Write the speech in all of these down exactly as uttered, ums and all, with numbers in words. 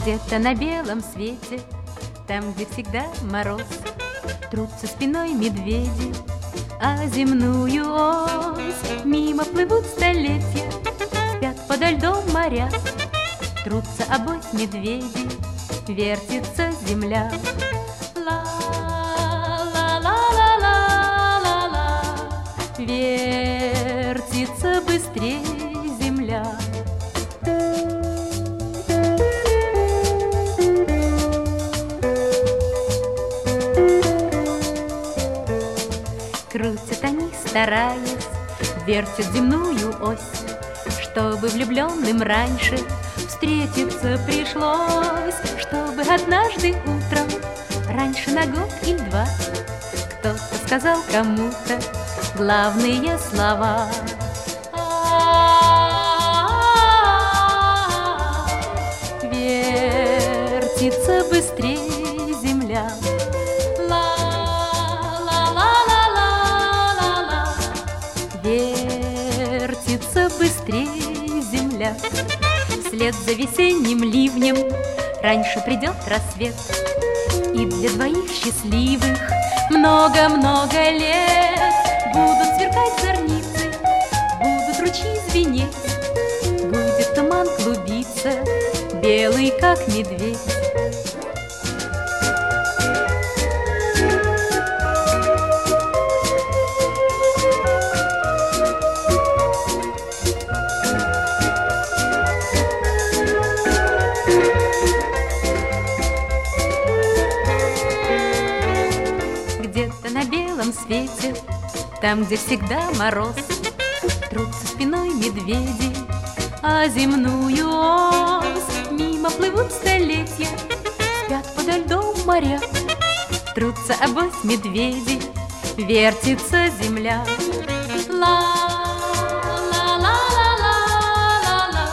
Где-то на белом свете, там, где всегда мороз, трутся спиной медведи, а земную ось мимо плывут столетия, спят подо льдом моря, трутся обось медведи, вертится земля. Ла-ла-ла-ла-ла-ла, вертится быстрей земля. Крутят они, стараясь, вертят земную ось, чтобы влюбленным раньше встретиться пришлось, чтобы однажды утром, раньше на год или два, кто-то сказал кому-то главные слова. Вертится быстрее земля. Вертится быстрее земля. Вслед за весенним ливнем раньше придет рассвет, и для двоих счастливых много-много лет будут сверкать зорницы, будут ручьи звенеть, будет туман клубиться, белый как медведь. Где-то на белом свете, там, где всегда мороз, трутся спиной медведи, а земную ось мимо плывут столетия, спят подо льдом моря, трутся обось медведи, вертится земля. Ла-ла-ла-ла-ла-ла,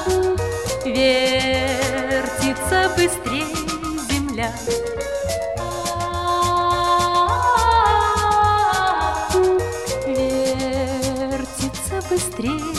вертится быстрее земля. Вертится быстрее